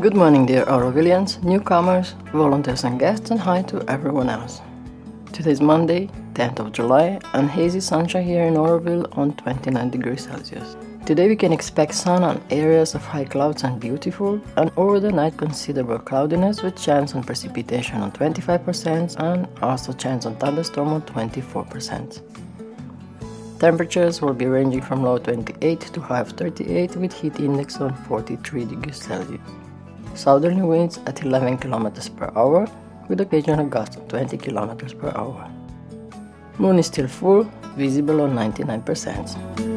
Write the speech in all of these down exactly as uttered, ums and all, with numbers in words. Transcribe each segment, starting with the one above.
Good morning, dear Aurovilians, newcomers, volunteers and guests, and hi to everyone else. Today is Monday, tenth of July, and hazy sunshine here in Auroville on twenty-nine degrees Celsius. Today we can expect sun on areas of high clouds and beautiful, and over the night considerable cloudiness with chance on precipitation on twenty-five percent and also chance on thunderstorm on twenty-four percent. Temperatures will be ranging from low twenty-eight to high of thirty-eight with heat index on forty-three degrees Celsius. Southerly winds at eleven kilometers per hour with occasional gusts of twenty kilometers per hour. Moon is still full, visible on ninety-nine percent.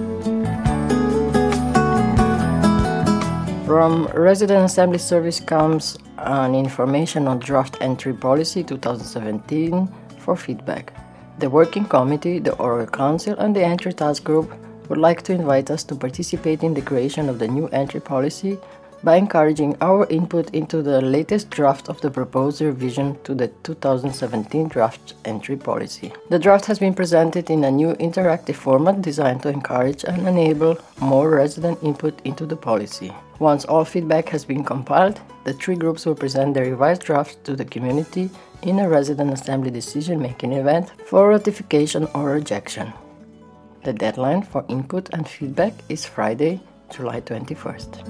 From Resident Assembly Service comes an information on Draft Entry Policy twenty seventeen for feedback. The Working Committee, the Auroville Council and the Entry Task Group would like to invite us to participate in the creation of the new entry policy by encouraging our input into the latest draft of the proposed revision to the two thousand seventeen Draft Entry Policy. The draft has been presented in a new interactive format designed to encourage and enable more resident input into the policy. Once all feedback has been compiled, the three groups will present the revised draft to the community in a resident assembly decision-making event for ratification or rejection. The deadline for input and feedback is Friday, July twenty-first.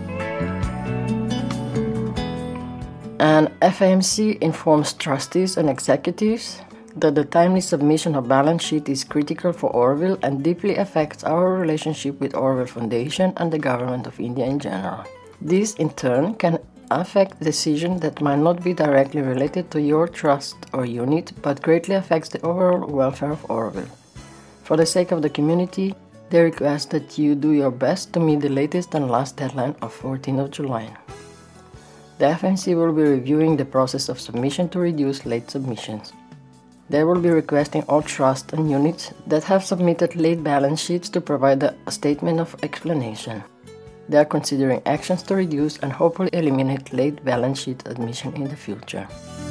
And F A M C informs trustees and executives that the timely submission of balance sheet is critical for Auroville and deeply affects our relationship with Auroville Foundation and the Government of India in general. This, in turn, can affect decisions that might not be directly related to your trust or unit, but greatly affects the overall welfare of Auroville. For the sake of the community, they request that you do your best to meet the latest and last deadline of fourteenth of July. The F A M C will be reviewing the process of submission to reduce late submissions. They will be requesting all trusts and units that have submitted late balance sheets to provide a statement of explanation. They are considering actions to reduce and hopefully eliminate late balance sheet admission in the future.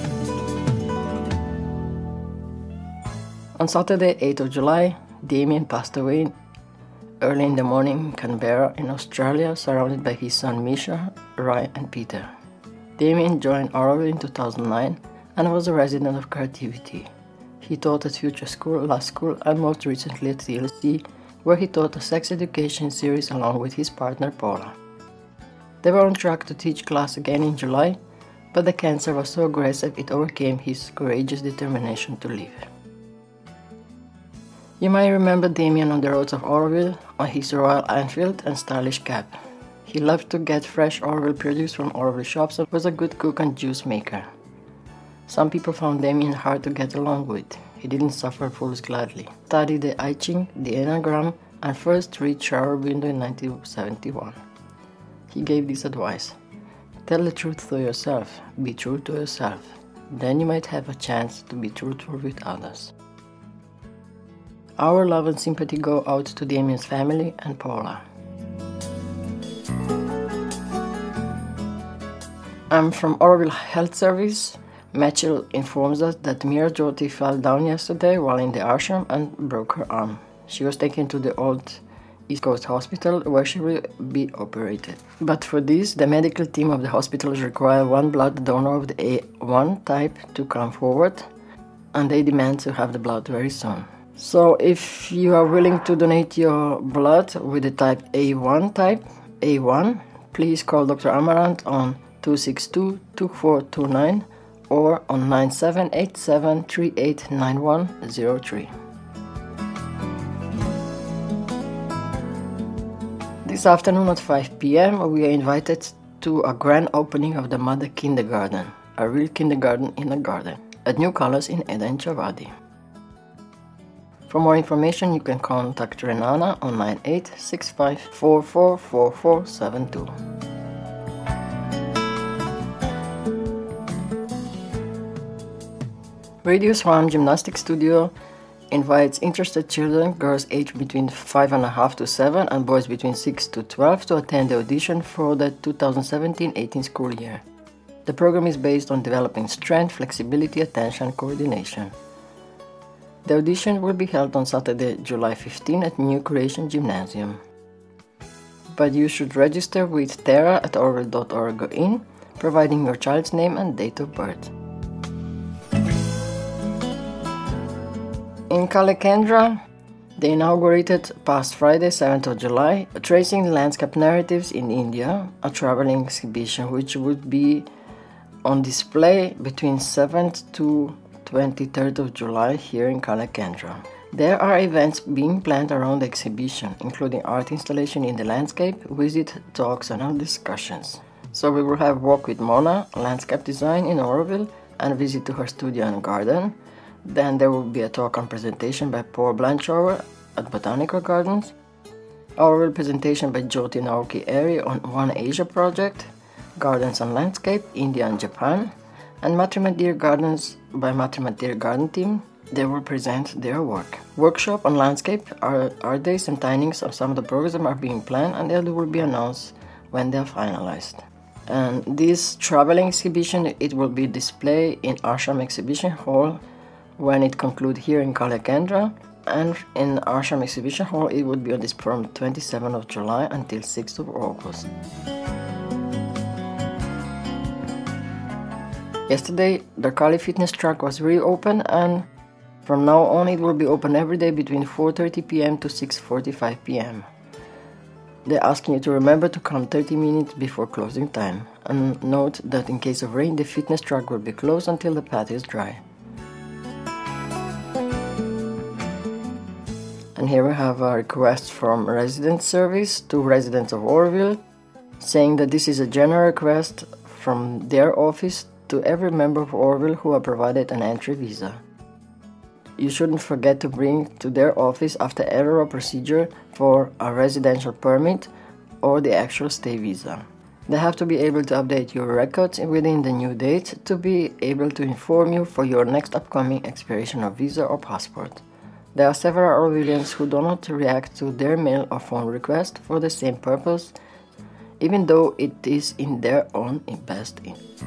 On Saturday, eighth of July, Damien passed away early in the morning in Canberra in Australia, surrounded by his son Misha, Rai and Peter. Damien joined Auroville in two thousand nine and was a resident of Creativity. He taught at Future School, La School and most recently at T L C, where he taught a sex education series along with his partner Paula. They were on track to teach class again in July, but the cancer was so aggressive it overcame his courageous determination to leave. You might remember Damien on the roads of Auroville on his Royal Enfield and stylish cab. He loved to get fresh Auroville produce from Auroville shops and was a good cook and juice maker. Some people found Damien hard to get along with. He didn't suffer fools gladly. Studied the I Ching, the Enneagram, and first read Shower Window in nineteen seventy-one. He gave this advice: tell the truth to yourself, be true to yourself. Then you might have a chance to be truthful with others. Our love and sympathy go out to Damien's family and Paula. I'm from Auroville Health Service. Mitchell informs us that Mira Jyoti fell down yesterday while in the ashram and broke her arm. She was taken to the old East Coast Hospital where she will be operated. But for this, the medical team of the hospitals require one blood donor of the A one type to come forward, and they demand to have the blood very soon. So if you are willing to donate your blood with the type A one type, A one, please call Doctor Amarant on two six two, two four two nine or on nine seven eight seven, three eight nine one zero three. This afternoon at five p m we are invited to a grand opening of the Mother Kindergarten, a real kindergarten in a garden, at New Colors in Eda and Chavadi. For more information you can contact Renana on nine eight six five, four four four four seven two. Radio Swan Gymnastics Studio invites interested children, girls aged between five and a half to seven and boys between six to twelve to attend the audition for the two thousand seventeen eighteen school year. The program is based on developing strength, flexibility, attention, and coordination. The audition will be held on Saturday, July fifteenth at New Creation Gymnasium. But you should register with Tara at auroville dot org in providing your child's name and date of birth. In Kalekendra, they inaugurated past Friday, seventh of July, Tracing Landscape Narratives in India, a traveling exhibition which would be on display between seventh to twenty-third of July here in Kalekendra. There are events being planned around the exhibition, including art installation in the landscape, visit, talks and other discussions. So we will have Walk with Mona, landscape design in Oroville, and visit to her studio and garden. Then there will be a talk and presentation by Paul Blanchard at Botanical Gardens, oral presentation by Jyoti Naoki Eri on One Asia project, Gardens and Landscape, India and Japan, and Matrimadir Gardens by Matrimadir Garden Team. They will present their work. Workshop on landscape, art, art days and timings of some of the programs are being planned, and they will be announced when they are finalized. And this traveling exhibition, it will be displayed in Ashram Exhibition Hall when it concludes here in Kalekendra, and in Ashram Exhibition Hall it would be on this from twenty-seventh of July until sixth of August. Yesterday, the Kali Fitness Track was reopened, and from now on it will be open every day between four thirty p.m. to six forty-five p.m. They're asking you to remember to come thirty minutes before closing time, and note that in case of rain the fitness track will be closed until the path is dry. And here we have a request from Resident Service to residents of Oroville, saying that this is a general request from their office to every member of Oroville who are provided an entry visa. You shouldn't forget to bring to their office after error or procedure for a residential permit or the actual stay visa. They have to be able to update your records within the new date to be able to inform you for your next upcoming expiration of visa or passport. There are several Orovillians who do not react to their mail or phone request for the same purpose, even though it is in their own best interest.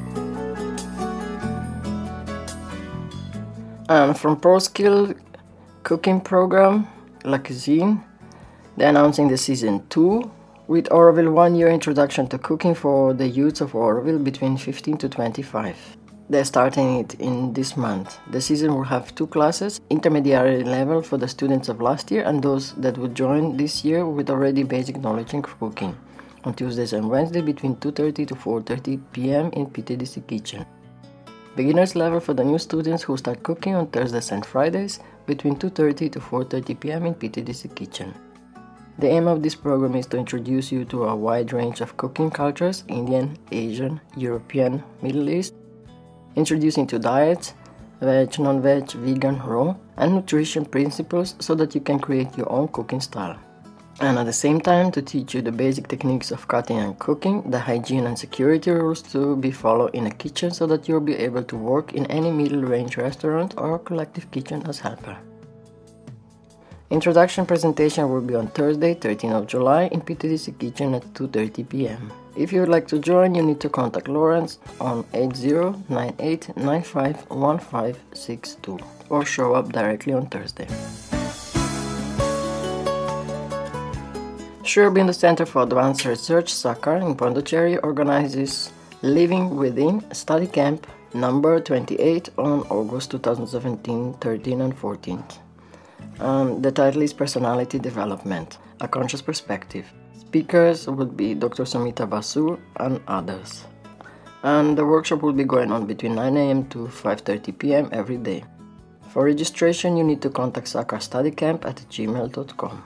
And from ProSkill cooking program, La Cuisine, they're announcing the season two with Oroville one-year introduction to cooking for the youths of Oroville between fifteen to twenty-five. They're starting it in this month. The season will have two classes, intermediary level for the students of last year and those that would join this year with already basic knowledge in cooking, on Tuesdays and Wednesdays between two thirty to four thirty p.m. in P T D C Kitchen. Beginners level for the new students who start cooking on Thursdays and Fridays between two thirty to four thirty p.m. in P T D C Kitchen. The aim of this program is to introduce you to a wide range of cooking cultures, Indian, Asian, European, Middle East, introducing to diets, veg, non-veg, vegan, raw, and nutrition principles so that you can create your own cooking style. And at the same time to teach you the basic techniques of cutting and cooking, the hygiene and security rules to be followed in a kitchen so that you'll be able to work in any middle-range restaurant or collective kitchen as helper. Introduction presentation will be on Thursday, thirteenth of July in P T D C Kitchen at two thirty p.m. If you would like to join, you need to contact Lawrence on eight zero nine eight nine five one five six two or show up directly on Thursday. Sri Aurobindo Center for Advanced Research, Sakar in Pondicherry organizes Living Within Study Camp number twenty-eight on August twenty seventeen, thirteenth and fourteenth. Um, the title is Personality Development, A Conscious Perspective. Speakers would be Doctor Sumita Basu and others. And the workshop will be going on between nine a.m. to five thirty p.m. every day. For registration, you need to contact Sakar Study Camp at gmail dot com.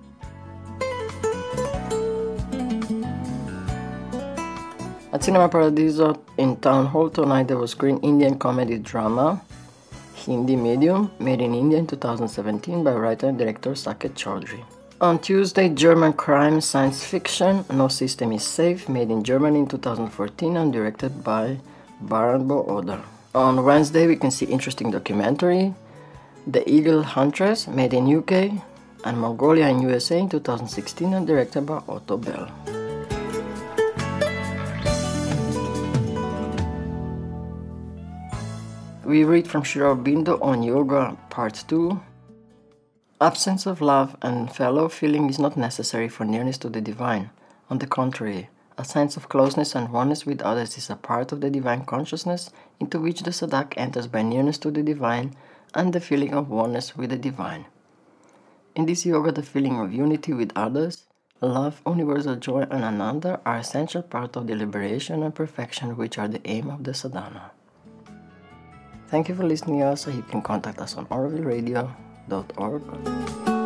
At Cinema Paradiso in Town Hall tonight there was screen Indian comedy drama Hindi medium made in India in two thousand seventeen by writer and director Saket Chaudhary. On Tuesday, German crime science fiction No System is Safe, made in Germany in two thousand fourteen and directed by Baranbo Oder. On Wednesday we can see interesting documentary The Eagle Huntress, made in U K and Mongolia in U S A in two thousand sixteen and directed by Otto Bell. We read from Sri Aurobindo on Yoga Part two. Absence of love and fellow feeling is not necessary for nearness to the divine. On the contrary, A sense of closeness and oneness with others is a part of the divine consciousness into which the sadhaka enters by nearness to the divine and the feeling of oneness with the divine. In this yoga, the feeling of unity with others, love, universal joy, and ananda are essential part of the liberation and perfection which are the aim of the sadhana. Thank you for listening to us. You can contact us on oroville radio dot org.